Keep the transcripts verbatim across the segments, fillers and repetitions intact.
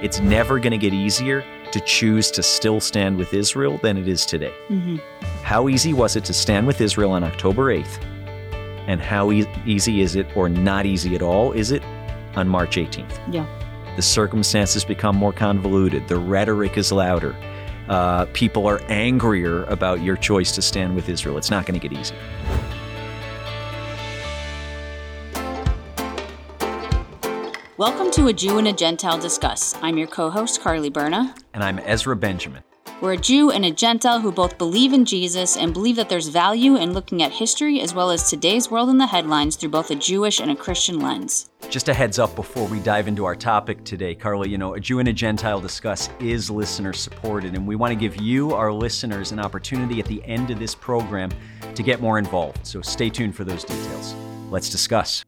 It's never going to get easier to choose to still stand with Israel than it is today. Mm-hmm. How easy was it to stand with Israel on October eighth? And how e- easy is it, or not easy at all, is it on March eighteenth? Yeah. The circumstances become more convoluted. The rhetoric is louder. Uh, people are angrier about your choice to stand with Israel. It's not going to get easier. Welcome to A Jew and a Gentile Discuss. I'm your co-host, Carly Berna. And I'm Ezra Benjamin. We're a Jew and a Gentile who both believe in Jesus and believe that there's value in looking at history as well as today's world in the headlines through both a Jewish and a Christian lens. Just a heads up before we dive into our topic today, Carly, you know, A Jew and a Gentile Discuss is listener supported, and we want to give you, our listeners, an opportunity at the end of this program to get more involved. So stay tuned for those details. Let's discuss.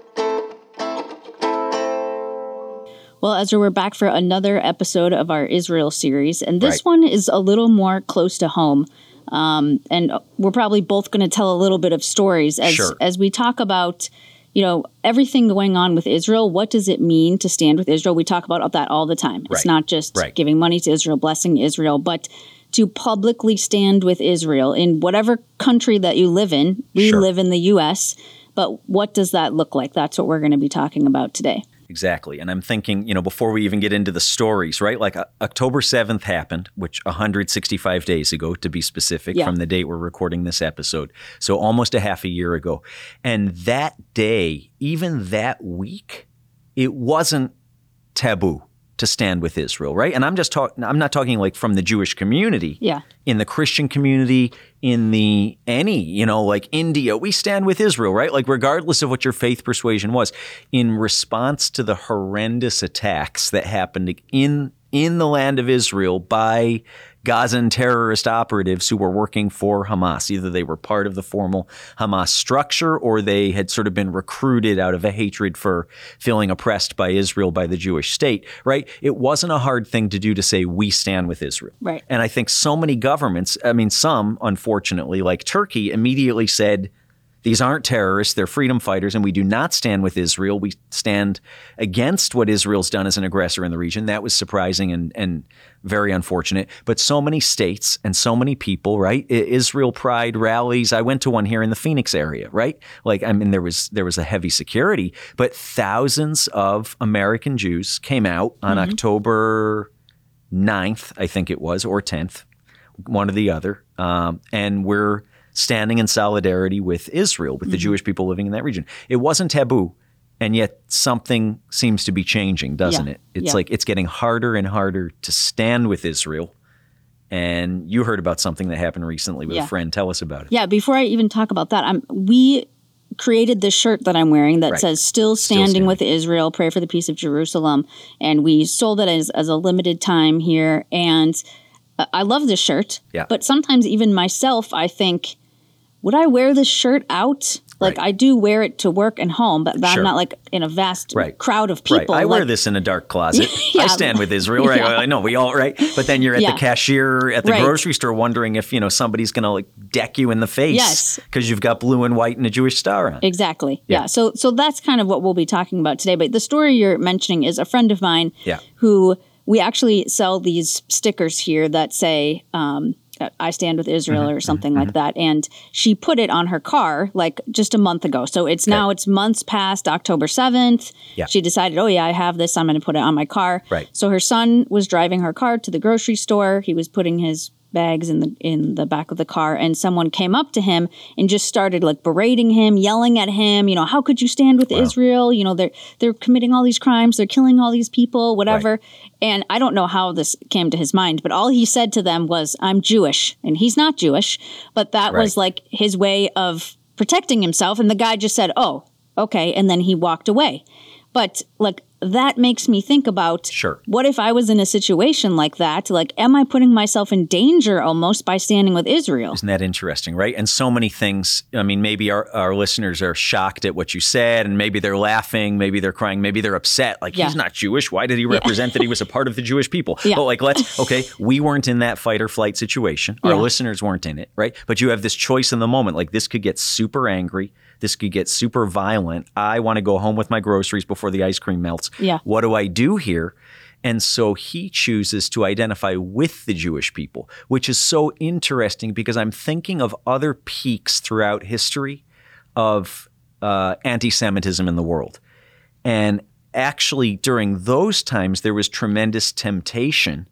Well, Ezra, we're back for another episode of our Israel series, and this Right. one is a little more close to home. Um, and we're probably both going to tell a little bit of stories as Sure. as we talk about, you know, everything going on with Israel. What does it mean to stand with Israel? We talk about that all the time. Right. It's not just Right. giving money to Israel, blessing Israel, but to publicly stand with Israel in whatever country that you live in. We Sure. live in the U S, but what does that look like? That's what we're going to be talking about today. Exactly. And I'm thinking, you know, before we even get into the stories, right? Like uh, October seventh happened, which one hundred sixty-five days ago, to be specific, Yeah. from the date we're recording this episode. So almost a half a year ago. And that day, even that week, it wasn't taboo to stand with Israel, right? And I'm just talking, I'm not talking like from the Jewish community. Yeah. In the Christian community, in the any, you know, like India, we stand with Israel, right? Like regardless of what your faith persuasion was, in response to the horrendous attacks that happened in in the land of Israel by Gazan terrorist operatives who were working for Hamas. Either they were part of the formal Hamas structure or they had sort of been recruited out of a hatred for feeling oppressed by Israel, by the Jewish state, right? It wasn't a hard thing to do to say, we stand with Israel. Right. And I think so many governments, I mean, some, unfortunately, like Turkey, immediately said, these aren't terrorists, they're freedom fighters, and we do not stand with Israel. We stand against what Israel's done as an aggressor in the region. That was surprising and, and very unfortunate. But so many states and so many people, right? I- Israel pride rallies. I went to one here in the Phoenix area, right? Like, I mean, there was there was a heavy security, but thousands of American Jews came out on Mm-hmm. October ninth, I think it was, or tenth, one or the other. Um, and we're standing in solidarity with Israel, with the Mm-hmm. Jewish people living in that region. It wasn't taboo, and yet something seems to be changing, doesn't Yeah. it? It's Yeah. like it's getting harder and harder to stand with Israel. And you heard about something that happened recently with Yeah. a friend. Tell us about it. Yeah, before I even talk about that, I'm, we created this shirt that I'm wearing that Right. says Still Standing Standing. with Israel, Pray for the Peace of Jerusalem. And we sold it as, as a limited time here. And uh, I love this shirt. Yeah. But sometimes even myself, I think, would I wear this shirt out? Like, Right. I do wear it to work and home, but Sure. I'm not like in a vast Right. crowd of Right. people. I wear Like, this in a dark closet. Yeah. I stand with Israel, right? Yeah. I know we all, right? But then you're at Yeah. the cashier at the Right. grocery store wondering if, you know, somebody's going to like deck you in the face Yes. because you've got blue and white and a Jewish star on. Exactly. Yeah. Yeah. So so that's kind of what we'll be talking about today. But the story you're mentioning is a friend of mine Yeah. who we actually sell these stickers here that say, um, I stand with Israel Mm-hmm. or something like that. And she put it on her car like just a month ago. So it's now it's months past October seventh. Yeah. She decided, oh yeah, I have this. I'm going to put it on my car. Right. So her son was driving her car to the grocery store. He was putting his bags in the in the back of the car, and someone came up to him and just started like berating him, yelling at him, you know, how could you stand with Israel? You know, they're they're committing all these crimes, they're killing all these people, whatever. And I don't know how this came to his mind, but all he said to them was, I'm Jewish. And he's not Jewish, but that Right. was like his way of protecting himself. And the guy just said, oh, okay. And then he walked away. But like that makes me think about Sure. what if I was in a situation like that? Like, am I putting myself in danger almost by standing with Israel? Isn't that interesting, right? And so many things, I mean, maybe our, our listeners are shocked at what you said, and maybe they're laughing, maybe they're crying, maybe they're upset. Like, Yeah. he's not Jewish. Why did he represent that he was a part of the Jewish people? Yeah. But like, let's, okay, we weren't in that fight or flight situation. Our Yeah. listeners weren't in it, right? But you have this choice in the moment. Like, this could get super angry. This could get super violent. I want to go home with my groceries before the ice cream melts. Yeah. What do I do here? And so he chooses to identify with the Jewish people, which is so interesting because I'm thinking of other peaks throughout history of uh, anti-Semitism in the world. And actually, during those times, there was tremendous temptation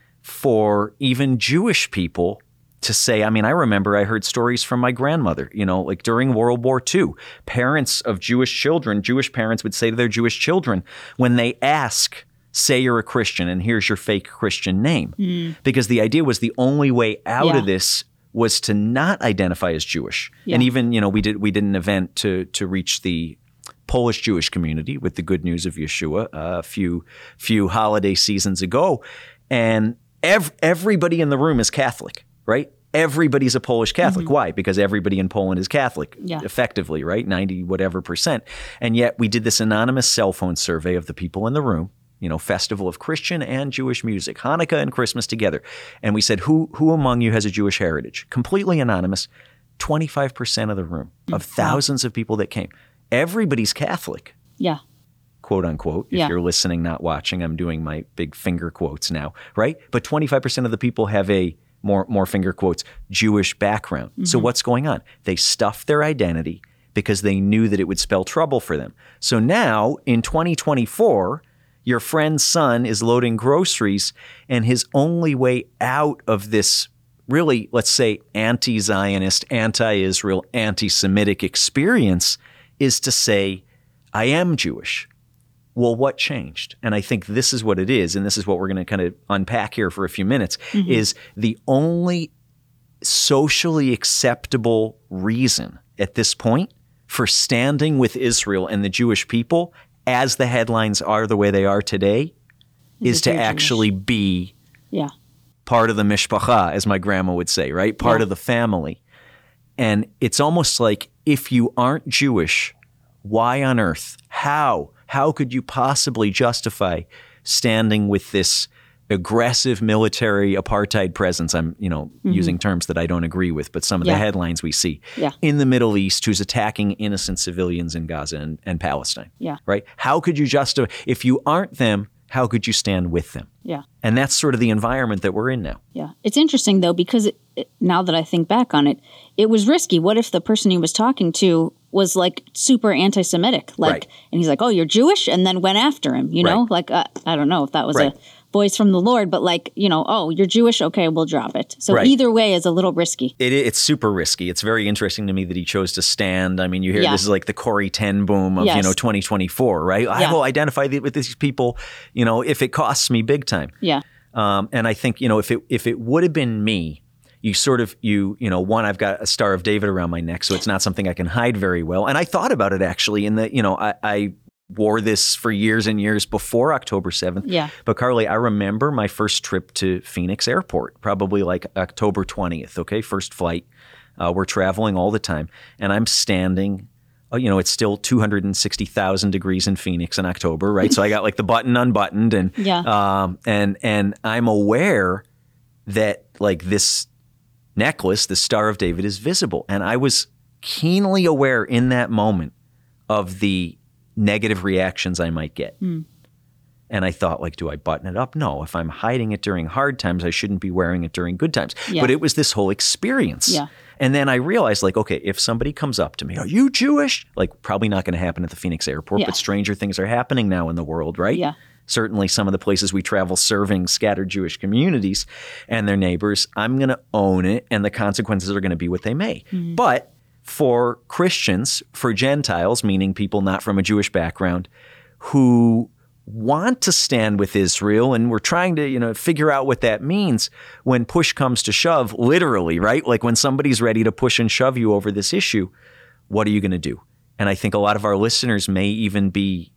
for even Jewish people to say, I mean, I remember I heard stories from my grandmother, you know, like during World War Two, parents of Jewish children, Jewish parents would say to their Jewish children, when they ask, say you're a Christian and here's your fake Christian name. Mm. Because the idea was the only way out yeah. of this was to not identify as Jewish. Yeah. And even, you know, we did we did an event to to reach the Polish Jewish community with the good news of Yeshua uh, a few few holiday seasons ago. And ev- everybody in the room is Catholic, right? Everybody's a Polish Catholic. Mm-hmm. Why? Because everybody in Poland is Catholic, yeah. effectively, right? ninety whatever percent. And yet we did this anonymous cell phone survey of the people in the room, you know, festival of Christian and Jewish music, Hanukkah and Christmas together. And we said, who who among you has a Jewish heritage? Completely anonymous. twenty-five percent of the room, of mm-hmm. thousands of people that came. Everybody's Catholic. Yeah. Quote unquote. If yeah. you're listening, not watching, I'm doing my big finger quotes now, right? But twenty-five percent of the people have a more more finger quotes, Jewish background. Mm-hmm. So what's going on? They stuffed their identity because they knew that it would spell trouble for them. So now in twenty twenty-four, your friend's son is loading groceries and his only way out of this really, let's say, anti-Zionist, anti-Israel, anti-Semitic experience is to say, I am Jewish. Well, what changed? And I think this is what it is, and this is what we're going to kind of unpack here for a few minutes, mm-hmm. is the only socially acceptable reason at this point for standing with Israel and the Jewish people, as the headlines are the way they are today, is, is to actually Jewish. be yeah. part of the mishpacha, as my grandma would say, right? Part yeah. of the family. And it's almost like, if you aren't Jewish, why on earth? How? How could you possibly justify standing with this aggressive military apartheid presence? I'm, you know, mm-hmm. using terms that I don't agree with, but some of yeah. the headlines we see yeah. in the Middle East, who's attacking innocent civilians in Gaza and, and Palestine. Yeah. Right? How could you justify, if you aren't them, how could you stand with them? Yeah. And that's sort of the environment that we're in now. Yeah. It's interesting, though, because it, it, now that I think back on it, it was risky. What if the person he was talking to was like super anti-Semitic? Like, right. And he's like, oh, you're Jewish? And then went after him, you know? Right. Like, uh, I don't know if that was right. a voice from the Lord, but like, you know, oh, you're Jewish? Okay, we'll drop it. So right. either way is a little risky. It, it's super risky. It's very interesting to me that he chose to stand. I mean, you hear yeah. this is like the Corey ten boom of, yes. you know, twenty twenty-four, right? Yeah. I will identify with these people, you know, if it costs me big time. Yeah. Um, and I think, you know, if it if it would have been me, you sort of, you, you know, one, I've got a Star of David around my neck, so it's not something I can hide very well. And I thought about it actually in that, you know, I, I wore this for years and years before October seventh. Yeah. But Carly, I remember my first trip to Phoenix Airport, probably like October twentieth, okay, first flight. Uh, we're traveling all the time. And I'm standing, uh, you know, it's still two hundred sixty thousand degrees in Phoenix in October, right? So I got like the button unbuttoned and, yeah. um, and, and I'm aware that like this necklace, the Star of David, is visible. And I was keenly aware in that moment of the negative reactions I might get. Mm. And I thought, like, do I button it up? No. If I'm hiding it during hard times, I shouldn't be wearing it during good times. Yeah. But it was this whole experience. Yeah. And then I realized, like, okay, if somebody comes up to me, are you Jewish? Like, probably not going to happen at the Phoenix airport, yeah. but stranger things are happening now in the world, right? Yeah. Certainly some of the places we travel serving scattered Jewish communities and their neighbors, I'm going to own it, and the consequences are going to be what they may. Mm-hmm. But for Christians, for Gentiles, meaning people not from a Jewish background, who want to stand with Israel, and we're trying to, you know, figure out what that means when push comes to shove, literally, right? Like when somebody's ready to push and shove you over this issue, what are you going to do? And I think a lot of our listeners may even be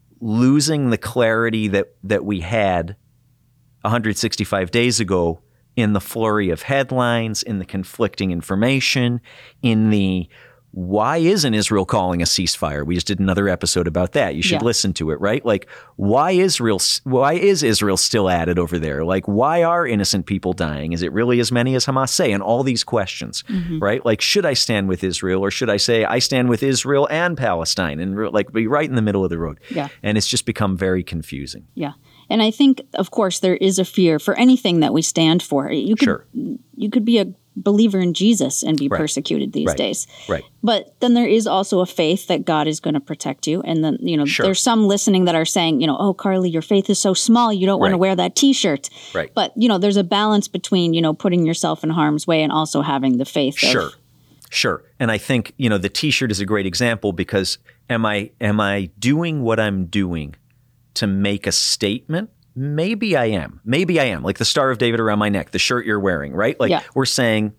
losing the clarity that that we had one hundred sixty-five days ago in the flurry of headlines, in the conflicting information, in the why isn't Israel calling a ceasefire? We just did another episode about that. You should Yeah. listen to it, right? Like, why Israel? Why is Israel still at it over there? Like, why are innocent people dying? Is it really as many as Hamas say? And all these questions, Mm-hmm. right? Like, should I stand with Israel, or should I say I stand with Israel and Palestine, and re- like be right in the middle of the road? Yeah. And it's just become very confusing. Yeah. And I think, of course, there is a fear for anything that we stand for. You could, Sure. you could be a believer in Jesus and be Right. persecuted these Right. days. Right. But then there is also a faith that God is going to protect you. And then, you know, Sure. there's some listening that are saying, you know, oh, Carly, your faith is so small. You don't want to Right. wear that T-shirt. Right. But, you know, there's a balance between, you know, putting yourself in harm's way and also having the faith. of- Sure. Sure. And I think, you know, the T-shirt is a great example, because am I am I doing what I'm doing to make a statement? Maybe I am. Maybe I am. Like the Star of David around my neck, the shirt you're wearing, right? Like Yeah. we're saying,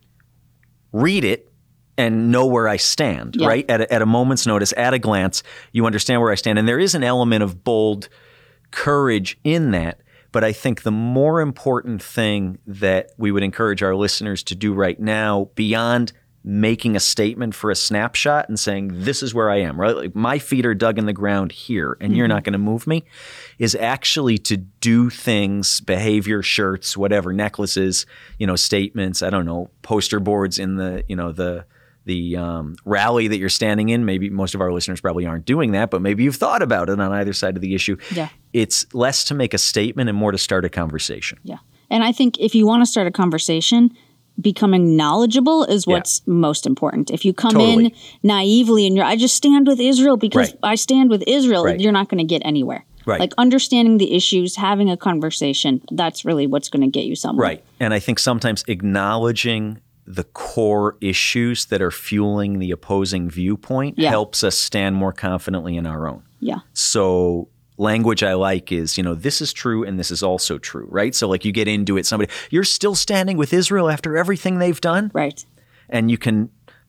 read it and know where I stand, Yeah. right? At a, at a moment's notice, at a glance, you understand where I stand. And there is an element of bold courage in that. But I think the more important thing that we would encourage our listeners to do right now, beyond making a statement for a snapshot and saying, this is where I am, right? Like my feet are dug in the ground here and you're not going to move me, is actually to do things, behavior, shirts, whatever, necklaces, you know, statements, I don't know, poster boards in the, you know, the, the um, rally that you're standing in. Maybe most of our listeners probably aren't doing that, but maybe you've thought about it on either side of the issue. Yeah. It's less to make a statement and more to start a conversation. Yeah. And I think if you want to start a conversation, becoming knowledgeable is what's yeah. most important. If you come totally. in naively and you're, I just stand with Israel because right. I stand with Israel, right. you're not going to get anywhere. Right. Like understanding the issues, having a conversation, that's really what's going to get you somewhere. Right. And I think sometimes acknowledging the core issues that are fueling the opposing viewpoint yeah. helps us stand more confidently in our own. Yeah. So language I like is, you know, this is true and this is also true, right? So like you get into it, somebody, you're still standing with Israel after everything they've done? Right. And you can,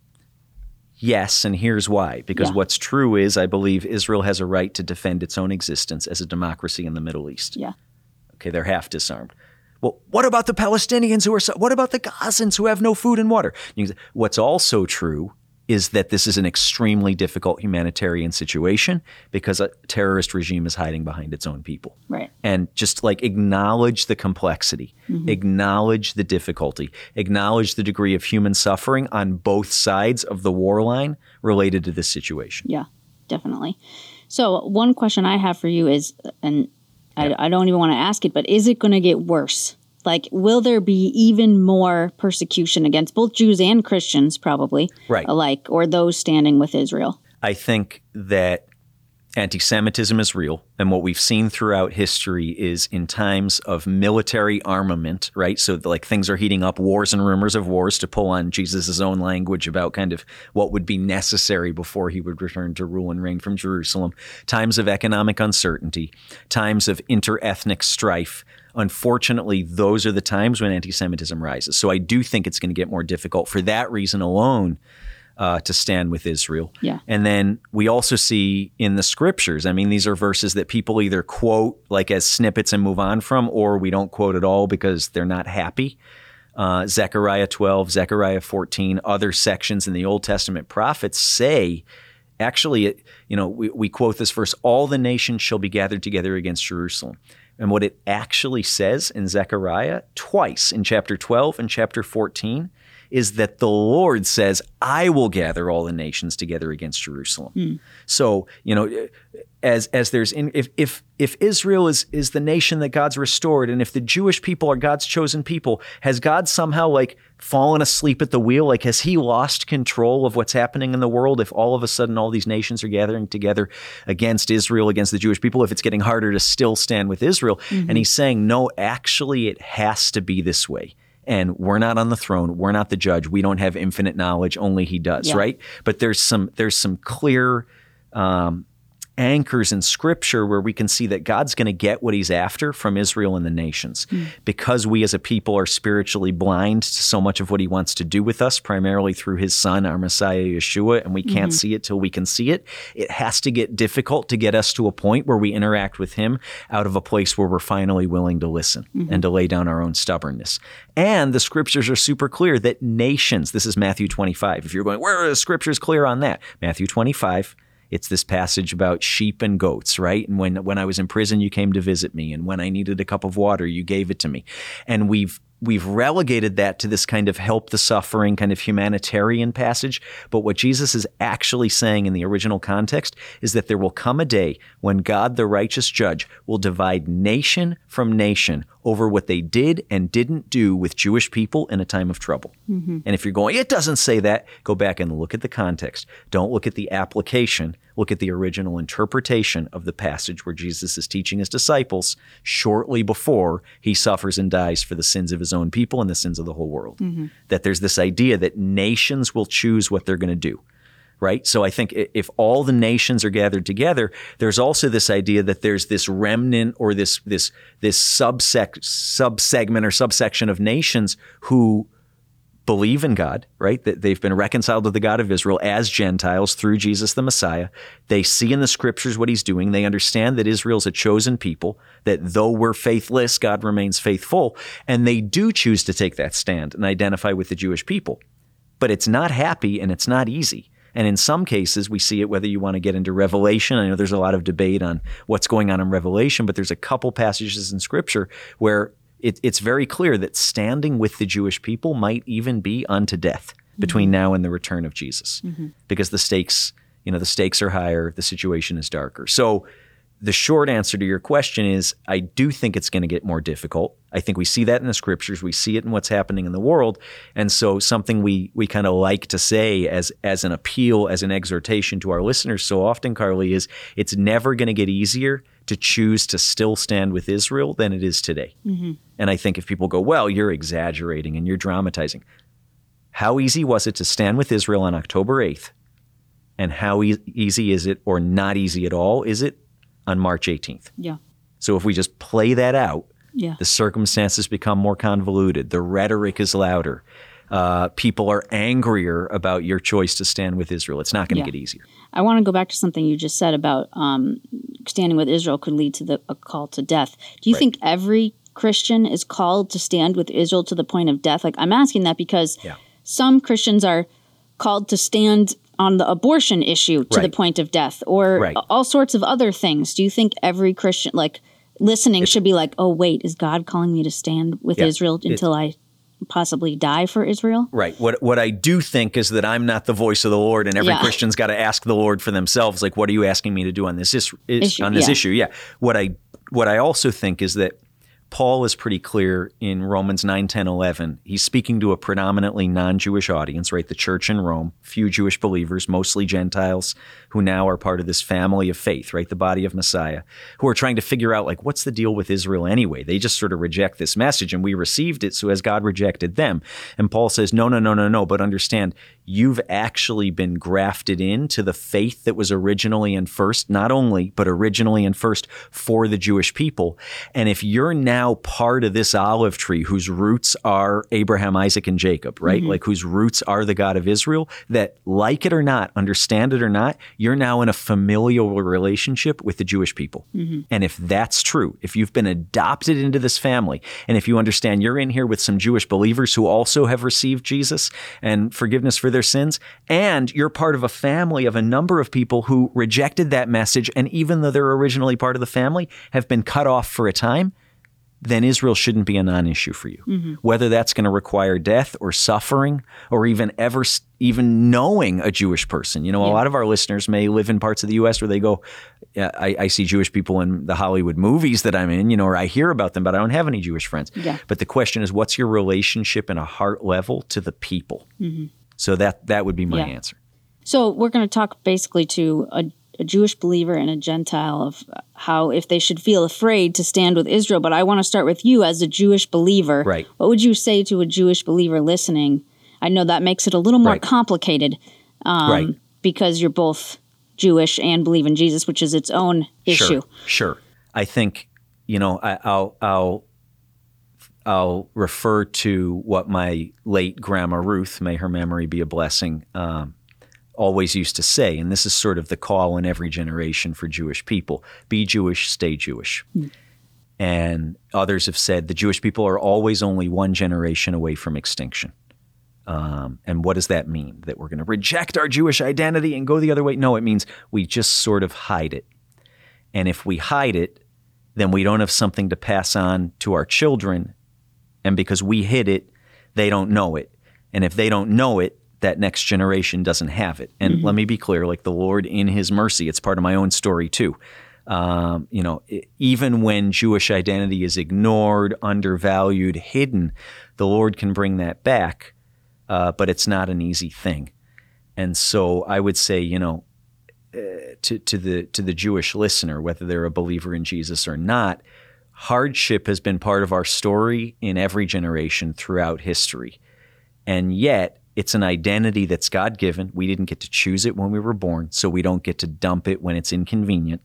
yes, and here's why. Because Yeah. what's true is I believe Israel has a right to defend its own existence as a democracy in the Middle East. Yeah. Okay, they're half disarmed. Well, what about the Palestinians who are, so, what about the Gazans who have no food and water? You can say, what's also true is that this is an extremely difficult humanitarian situation because a terrorist regime is hiding behind its own people. Right. And just like acknowledge the complexity, mm-hmm. acknowledge the difficulty, acknowledge the degree of human suffering on both sides of the war line related to this situation. Yeah, definitely. So one question I have for you is, and I, I don't even want to ask it, but is it going to get worse? Like, will there be even more persecution against both Jews and Christians, probably, right. alike, or those standing with Israel? I think that anti-Semitism is real. And what we've seen throughout history is in times of military armament, right? So like things are heating up, wars and rumors of wars, to pull on Jesus' own language about kind of what would be necessary before he would return to rule and reign from Jerusalem. Times of economic uncertainty, times of inter-ethnic strife. Unfortunately, those are the times when anti-Semitism rises. So I do think it's going to get more difficult for that reason alone uh, to stand with Israel. Yeah. And then we also see in the scriptures, I mean, these are verses that people either quote like as snippets and move on from, or we don't quote at all because they're not happy. Uh, Zechariah twelve, Zechariah fourteen, other sections in the Old Testament prophets say, actually, you know, we, we quote this verse, all the nations shall be gathered together against Jerusalem. And what it actually says in Zechariah twice in chapter twelve and chapter fourteen is that the Lord says, I will gather all the nations together against Jerusalem. Mm. So, you know, as as there's in, if if if Israel is is the nation that God's restored, and if the Jewish people are God's chosen people, has God somehow like fallen asleep at the wheel? Like, has he lost control of what's happening in the world if all of a sudden all these nations are gathering together against Israel, against the Jewish people, if it's getting harder to still stand with Israel? Mm-hmm. And he's saying, no, actually it has to be this way. And we're not on the throne. We're not the judge. We don't have infinite knowledge. Only he does, yeah. right? But there's some there's some clear um, anchors in Scripture where we can see that God's going to get what he's after from Israel and the nations. Mm. Because we as a people are spiritually blind to so much of what he wants to do with us, primarily through his son, our Messiah, Yeshua, and we can't mm-hmm. see it till we can see it, it has to get difficult to get us to a point where we interact with him out of a place where we're finally willing to listen mm-hmm. and to lay down our own stubbornness. And the Scriptures are super clear that nations, this is Matthew twenty-five. If you're going, where are the Scriptures clear on that? Matthew twenty-five. It's this passage about sheep and goats, right? And when when I was in prison, you came to visit me. And when I needed a cup of water, you gave it to me. And we've we've relegated that to this kind of help the suffering, kind of humanitarian passage. But what Jesus is actually saying in the original context is that there will come a day when God, the righteous judge, will divide nation from nation over what they did and didn't do with Jewish people in a time of trouble. Mm-hmm. And if you're going, it doesn't say that, go back and look at the context. Don't look at the application. Look at the original interpretation of the passage where Jesus is teaching his disciples shortly before he suffers and dies for the sins of his own people and the sins of the whole world. Mm-hmm. That there's this idea that nations will choose what they're going to do. Right? So I think if all the nations are gathered together, there's also this idea that there's this remnant or this this this subsec subsegment or subsection of nations who believe in God, right? That they've been reconciled to the God of Israel as Gentiles through Jesus the Messiah. They see in the Scriptures what he's doing. They understand that Israel's a chosen people, that though we're faithless, God remains faithful. And they do choose to take that stand and identify with the Jewish people. But it's not happy and it's not easy. And in some cases, we see it whether you want to get into Revelation. I know there's a lot of debate on what's going on in Revelation, but there's a couple passages in Scripture where it, it's very clear that standing with the Jewish people might even be unto death mm-hmm. between now and the return of Jesus, mm-hmm. because the stakes, you know, the stakes are higher, the situation is darker. So the short answer to your question is I do think it's going to get more difficult. I think we see that in the Scriptures. We see it in what's happening in the world. And so something we we kind of like to say as as an appeal, as an exhortation to our listeners so often, Carly, is it's never going to get easier to choose to still stand with Israel than it is today. Mm-hmm. And I think if people go, well, you're exaggerating and you're dramatizing. How easy was it to stand with Israel on October eighth? And how e- easy is it, or not easy at all, is it on March eighteenth? Yeah. So if we just play that out, yeah. the circumstances become more convoluted. The rhetoric is louder. Uh, people are angrier about your choice to stand with Israel. It's not going to yeah. get easier. I want to go back to something you just said about um, standing with Israel could lead to the, a call to death. Do you right. think every Christian is called to stand with Israel to the point of death? Like, I'm asking that because yeah. some Christians are called to stand on the abortion issue to right. the point of death, or right. all sorts of other things. Do you think every Christian, like, listening it's, should be like, oh, wait, is God calling me to stand with yeah, Israel until I possibly die for Israel? Right. What what I do think is that I'm not the voice of the Lord, and every yeah. Christian's got to ask the Lord for themselves, like, what are you asking me to do on this is, issue? On this yeah. issue? Yeah. What I what I also think is that Paul is pretty clear in Romans nine, ten, eleven. He's speaking to a predominantly non-Jewish audience, right? The church in Rome, few Jewish believers, mostly Gentiles who now are part of this family of faith, right? The body of Messiah, who are trying to figure out, like, what's the deal with Israel anyway? They just sort of reject this message, and we received it, so has God rejected them? And Paul says, no, no, no, no, no, but understand, you've actually been grafted into the faith that was originally and first, not only, but originally and first for the Jewish people. And if you're now part of this olive tree whose roots are Abraham, Isaac, and Jacob, right? Mm-hmm. Like whose roots are the God of Israel, that like it or not, understand it or not, you're now in a familial relationship with the Jewish people. Mm-hmm. And if that's true, if you've been adopted into this family, and if you understand you're in here with some Jewish believers who also have received Jesus and forgiveness for their sins, and you're part of a family of a number of people who rejected that message, and even though they're originally part of the family, have been cut off for a time, then Israel shouldn't be a non-issue for you. Mm-hmm. Whether that's going to require death or suffering or even ever even knowing a Jewish person. You know, yeah. a lot of our listeners may live in parts of the U S where they go, yeah, I, I see Jewish people in the Hollywood movies that I'm in, you know, or I hear about them, but I don't have any Jewish friends. Yeah. But the question is, what's your relationship in a heart level to the people? Mm-hmm. So that that would be my yeah. answer. So we're going to talk basically to a a Jewish believer and a Gentile of how if they should feel afraid to stand with Israel. But I want to start with you as a Jewish believer. Right. What would you say to a Jewish believer listening? I know that makes it a little more right. complicated um, right. because you're both Jewish and believe in Jesus, which is its own issue. Sure, sure. I think, you know, I, I'll, I'll, I'll refer to what my late grandma Ruth, may her memory be a blessing, um, always used to say, and this is sort of the call in every generation for Jewish people: be Jewish, stay Jewish. Mm. And others have said the Jewish people are always only one generation away from extinction. Um, and what does that mean? That we're going to reject our Jewish identity and go the other way? No, it means we just sort of hide it. And if we hide it, then we don't have something to pass on to our children. And because we hid it, they don't know it. And if they don't know it, that next generation doesn't have it. And mm-hmm. let me be clear, like the Lord in his mercy, it's part of my own story too. Um, you know, even when Jewish identity is ignored, undervalued, hidden, the Lord can bring that back, uh, but it's not an easy thing. And so I would say, you know, uh, to, to the to the Jewish listener, whether they're a believer in Jesus or not, hardship has been part of our story in every generation throughout history. And yet, it's an identity that's God-given. We didn't get to choose it when we were born, so we don't get to dump it when it's inconvenient.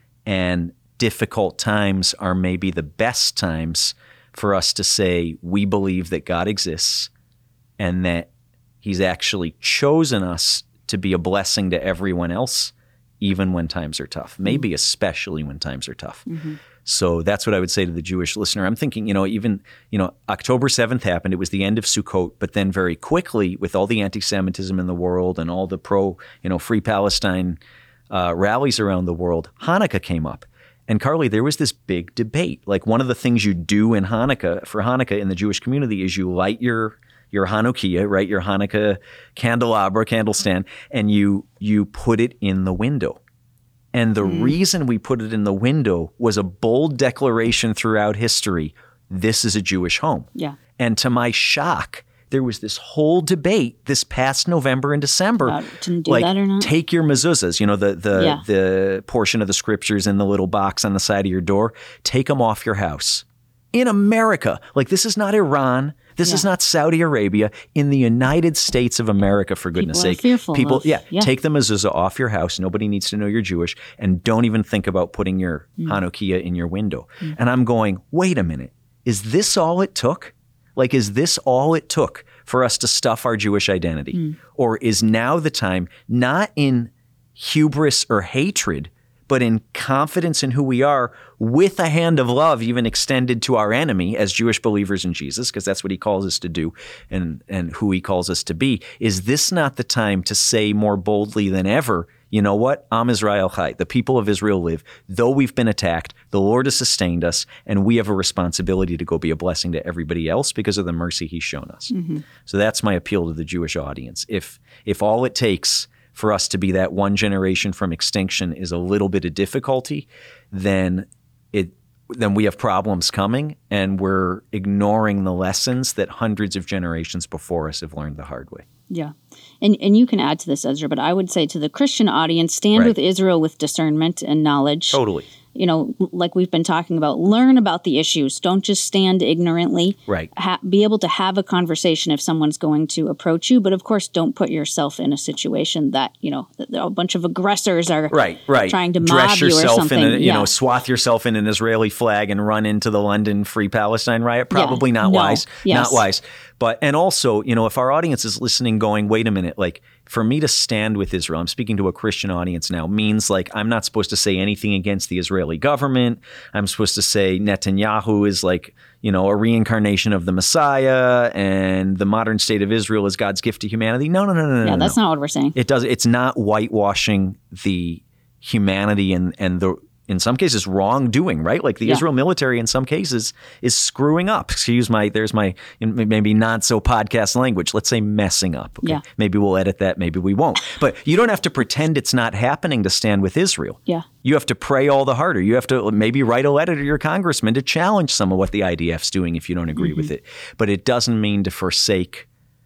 And difficult times are maybe the best times for us to say we believe that God exists and that he's actually chosen us to be a blessing to everyone else, even when times are tough, maybe especially when times are tough. Mm-hmm. So that's what I would say to the Jewish listener. I'm thinking, you know, even, you know, October seventh happened. It was the end of Sukkot, but then very quickly, with all the anti-Semitism in the world and all the pro, you know, Free Palestine Uh, rallies around the world, Hanukkah came up. And Carly, there was this big debate. Like, one of the things you do in Hanukkah, for Hanukkah in the Jewish community, is you light your your Hanukkah, right, your Hanukkah candelabra, candle stand, and you you put it in the window. And the mm. reason we put it in the window was a bold declaration throughout history: this is a Jewish home. Yeah. And to my shock, there was this whole debate this past November and December. About to do like, that or not? Take your mezuzahs, you know, the the, yeah. the portion of the scriptures in the little box on the side of your door. Take them off your house. In America, like, this is not Iran. This yeah. is not Saudi Arabia. In the United States of America, for goodness people sake. Are fearful people, of, yeah, yeah, take the mezuzah off your house. Nobody needs to know you're Jewish. And don't even think about putting your mm. Hanukkah in your window. Mm. And I'm going, wait a minute. Is this all it took? Like, is this all it took for us to stuff our Jewish identity? Mm. Or is now the time, not in hubris or hatred, but in confidence in who we are, with a hand of love even extended to our enemy as Jewish believers in Jesus, because that's what he calls us to do and, and who he calls us to be? Is this not the time to say more boldly than ever, you know what? Am Israel Chai. The people of Israel live. Though we've been attacked, the Lord has sustained us, and we have a responsibility to go be a blessing to everybody else because of the mercy he's shown us. Mm-hmm. So that's my appeal to the Jewish audience. If if all it takes for us to be that one generation from extinction is a little bit of difficulty, then it then we have problems coming, and we're ignoring the lessons that hundreds of generations before us have learned the hard way. Yeah. And and you can add to this, Ezra, but I would say to the Christian audience, stand right. with Israel with discernment and knowledge. Totally. You know, like we've been talking about, learn about the issues. Don't just stand ignorantly. Right. Ha- be able to have a conversation if someone's going to approach you. But of course, don't put yourself in a situation that, you know, that a bunch of aggressors are right, right. trying to Dress mob you or yourself something. in a, you yeah. know, swath yourself in an Israeli flag and run into the London Free Palestine riot. Probably yeah. not no. wise. Yes. Not wise. But, and also, you know, if our audience is listening going, wait a minute, like, for me to stand with Israel, I'm speaking to a Christian audience now, means like I'm not supposed to say anything against the Israeli government. I'm supposed to say Netanyahu is like, you know, a reincarnation of the Messiah, and the modern state of Israel is God's gift to humanity. No, no, no, no, no. Yeah, no, that's no. not what we're saying. It does. It's not whitewashing the humanity and, and the, in some cases, wrongdoing, right? Like the yeah. Israel military in some cases is screwing up. Excuse my, there's my maybe not so podcast language. Let's say messing up. Okay? Yeah. Maybe we'll edit that. Maybe we won't. But you don't have to pretend it's not happening to stand with Israel. Yeah. You have to pray all the harder. You have to maybe write a letter to your congressman to challenge some of what the I D F's doing if you don't agree mm-hmm. with it. But it doesn't mean to forsake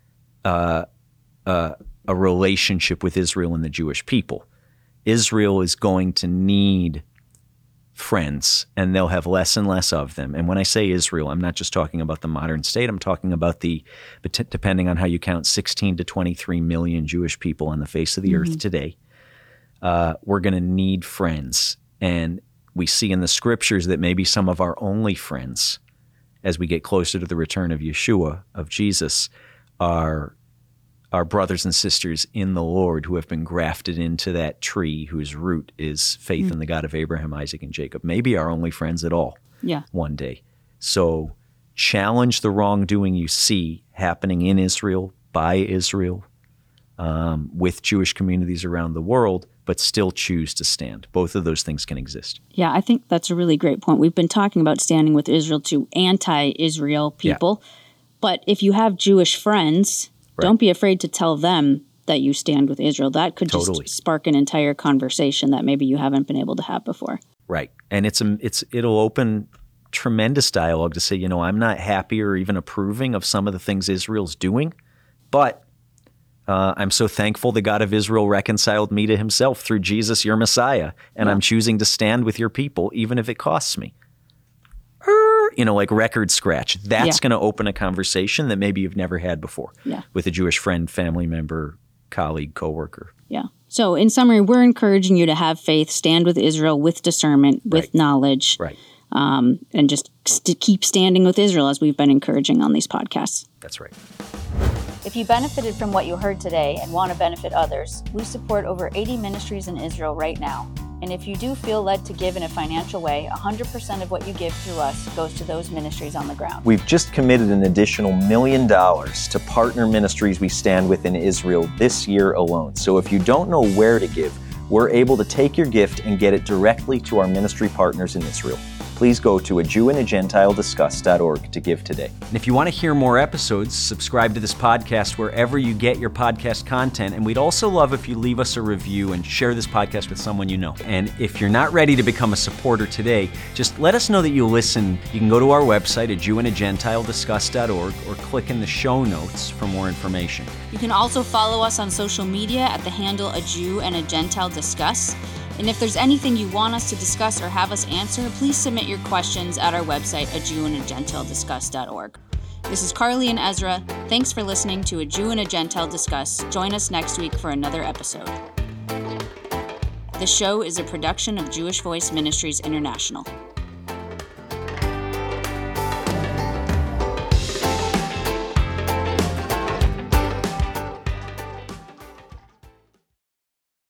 uh, uh, a relationship with Israel and the Jewish people. Israel is going to need friends, and they'll have less and less of them. And when I say Israel, I'm not just talking about the modern state. I'm talking about the, depending on how you count, sixteen to twenty-three million Jewish people on the face of the mm-hmm. earth today. uh, we're going to need friends. And we see in the scriptures that maybe some of our only friends, as we get closer to the return of Yeshua, of Jesus, are our brothers and sisters in the Lord who have been grafted into that tree whose root is faith mm. in the God of Abraham, Isaac, and Jacob. Maybe our only friends at all yeah. one day. So challenge the wrongdoing you see happening in Israel, by Israel, um, with Jewish communities around the world, but still choose to stand. Both of those things can exist. Yeah, I think that's a really great point. We've been talking about standing with Israel to anti-Israel people, yeah. but if you have Jewish friends... Right. Don't be afraid to tell them that you stand with Israel. That could totally. just spark an entire conversation that maybe you haven't been able to have before. Right. And it's a, it's it'll open tremendous dialogue to say, you know, I'm not happy or even approving of some of the things Israel's doing, but uh, I'm so thankful the God of Israel reconciled me to himself through Jesus, your Messiah, and yeah. I'm choosing to stand with your people, even if it costs me. You know, like record scratch. That's yeah. going to open a conversation that maybe you've never had before yeah. with a Jewish friend, family member, colleague, coworker. Yeah. So in summary, we're encouraging you to have faith, stand with Israel with discernment, with right. knowledge, right. um, and just st- keep standing with Israel as we've been encouraging on these podcasts. That's right. If you benefited from what you heard today and want to benefit others, we support over eighty ministries in Israel right now. And if you do feel led to give in a financial way, one hundred percent of what you give through us goes to those ministries on the ground. We've just committed an additional million dollars to partner ministries we stand with in Israel this year alone. So if you don't know where to give, we're able to take your gift and get it directly to our ministry partners in Israel. Please go to a Jew and a Gentile discuss dot org to give today. And if you want to hear more episodes, subscribe to this podcast wherever you get your podcast content. And we'd also love if you leave us a review and share this podcast with someone you know. And if you're not ready to become a supporter today, just let us know that you listen. You can go to our website at Jew and a Gentile discuss dot org or click in the show notes for more information. You can also follow us on social media at the handle A Jew and a Gentile Discuss. And if there's anything you want us to discuss or have us answer, please submit your questions at our website, a Jew and a Gentile discuss dot org. This is Carly and Ezra. Thanks for listening to A Jew and a Gentile Discuss. Join us next week for another episode. The show is a production of Jewish Voice Ministries International.